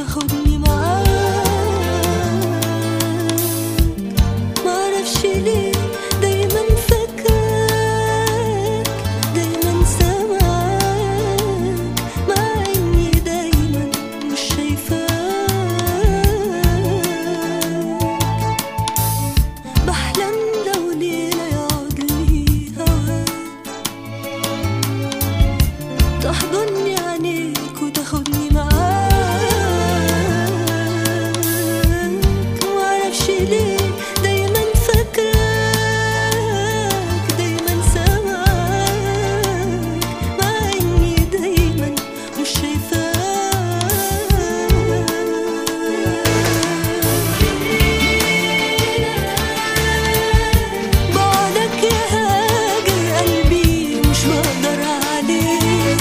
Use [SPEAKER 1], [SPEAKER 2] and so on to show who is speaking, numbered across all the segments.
[SPEAKER 1] وتاخدني معاك. معرفش ليه دايما فاكراك، دايما سامعاك، مع اني دايما مش شايفاك. بحلم لو ليلة يقعد لي هواك، تحضني عينيك وتاخدني معاك. معرفش ليه دايما فاكراك، دايما سامعاك، مع اني دايما مش شايفاك. بعدك يا هاجر قلبي مش بقدر عليه.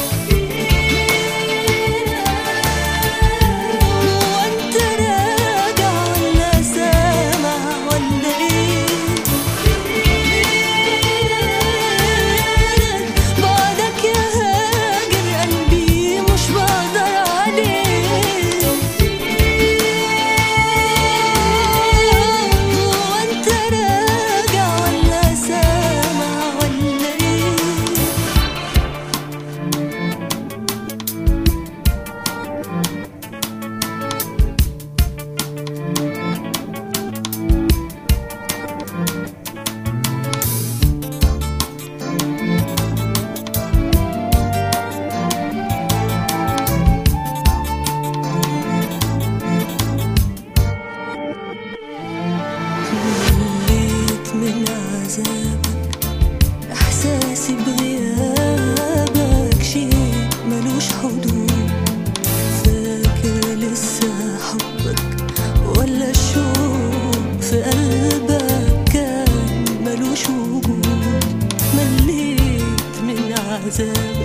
[SPEAKER 1] وانت راجع ولا سامع ولا ايه؟ بعدك يا هاجر قلبي مش بقدر عليه. وانت راجع ولا سامع ولا ايه؟ مليت من عذابك، احساسي بغيابك شيء ملوش حدود. فاكر لسه حبك ولا الشوق في قلبك كان ملوش وجود؟ مليت من عذابك